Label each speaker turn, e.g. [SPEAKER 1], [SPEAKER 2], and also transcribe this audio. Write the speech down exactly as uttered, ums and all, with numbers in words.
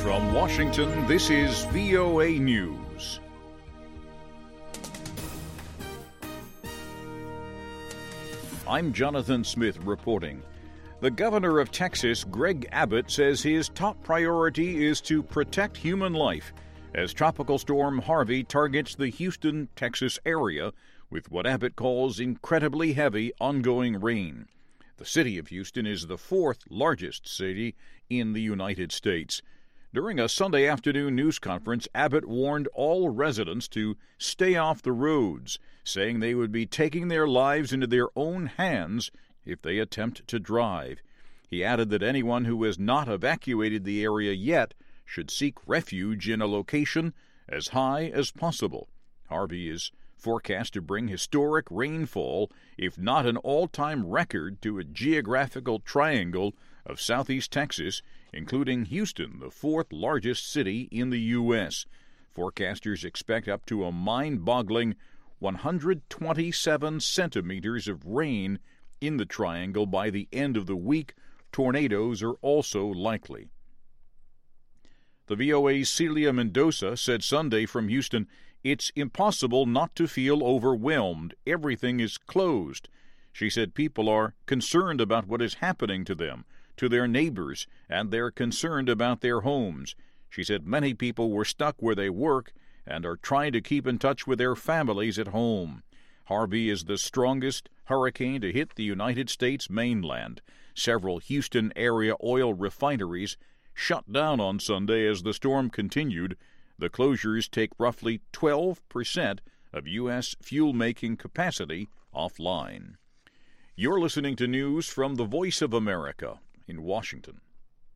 [SPEAKER 1] From Washington, this is V O A News. I'm Jonathan Smith reporting. The governor of Texas, Greg Abbott, says his top priority is to protect human life as Tropical Storm Harvey targets the Houston, Texas area with what Abbott calls incredibly heavy ongoing rain. The city of Houston is the fourth largest city in the United States. During a Sunday afternoon news conference, Abbott warned all residents to stay off the roads, saying they would be taking their lives into their own hands if they attempt to drive. He added that anyone who has not evacuated the area yet should seek refuge in a location as high as possible. Harvey is forecast to bring historic rainfall, if not an all-time record, to a geographical triangle of southeast Texas, including Houston, the fourth largest city in the U S Forecasters expect up to a mind-boggling one hundred twenty-seven centimeters of rain in the triangle by the end of the week. Tornadoes are also likely. The V O A's Celia Mendoza said Sunday from Houston, "It's impossible not to feel overwhelmed. Everything is closed." She said people are concerned about what is happening to them, to their neighbors, and they're concerned about their homes. She said many people were stuck where they work and are trying to keep in touch with their families at home. Harvey is the strongest hurricane to hit the United States mainland. Several Houston area oil refineries shut down on Sunday as the storm continued. The closures take roughly twelve percent of U S fuel-making capacity offline. You're listening to news from the Voice of America in Washington.